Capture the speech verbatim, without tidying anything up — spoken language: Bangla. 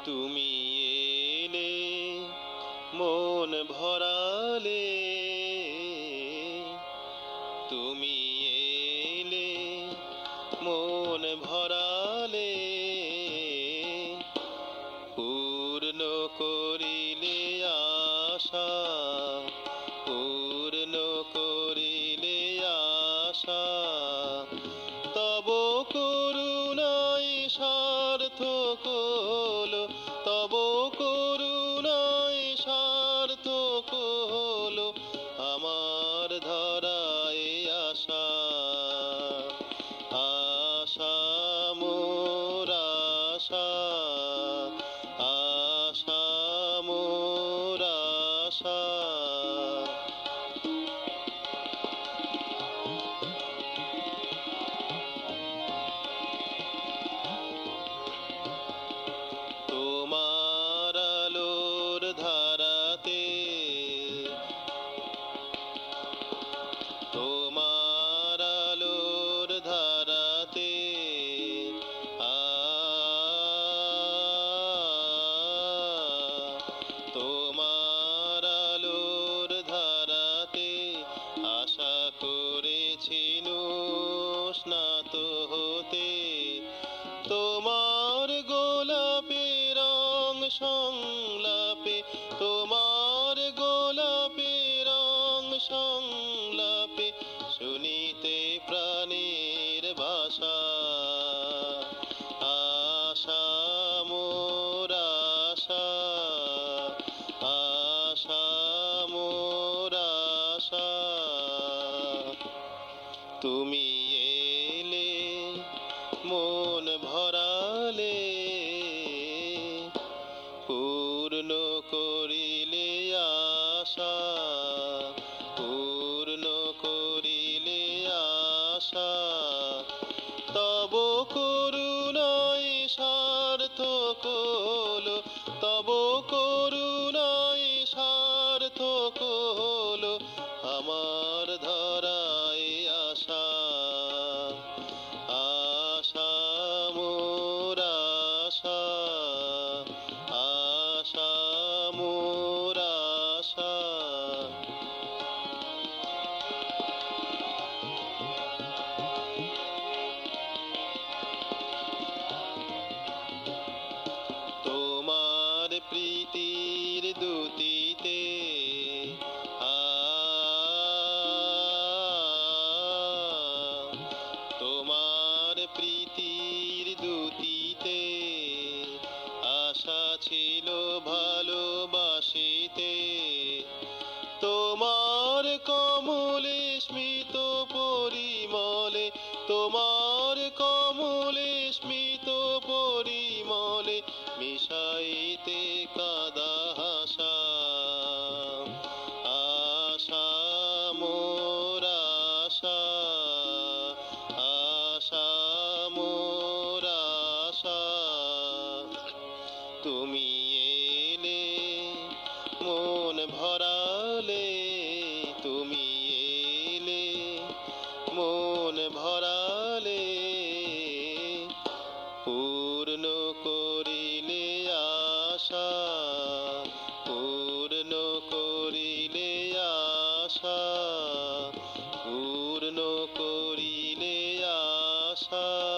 তুমি এলে মন ভরালে, তুমি এলে মন ভরালে, পূর্ণ করিলে আশা, পূর্ণ করিলে আশা। তব করুণায় সার্থক হলো, তব করুণায় সার্থক হলো আমার ধরায় আশা। আশা মোর আশা, আশা মোর আশা। তোমার আলোর ধারাতে, তোমার আলোর ধারাতে আ তোমার আলোর ধারাতে আশা করেছি স্নাত হতে। তোমার গোলাপে রং সংলাপে, তোমার গোলাপে রং সংলাপে শুনিতে প্রাণের ভাষা। আশা মোর আশা, আশা মোর আশা। তুমি এলে মন ভরালে, পূর্ণ করিলে আশা, পূর্ণ করিলে আশা। তব করুণায় সার্থক হলো, তব করুণায় সার্থক হলো আমার ধরায় আশা। আশা মোর আশা, আশা মোর আশা। তোমার প্রীতির দুতিতে আ তোমার প্রীতির দুতিতে আশা ছিল ভালোবাসিতে। তোমার কমলে স্মিত পরিমলে, তোমার কমলে স্মিত পরিমলে মিশাইতে কাদা হাসা। আশা মোর আশা, আশা মোর আশা। তুমি এলে মন ভরালে, তুমি এলে মন ভরালে, পূর্ণ করিলে আশা, পূর্ণ করিলে আশা, পূর্ণ করিলে আশা।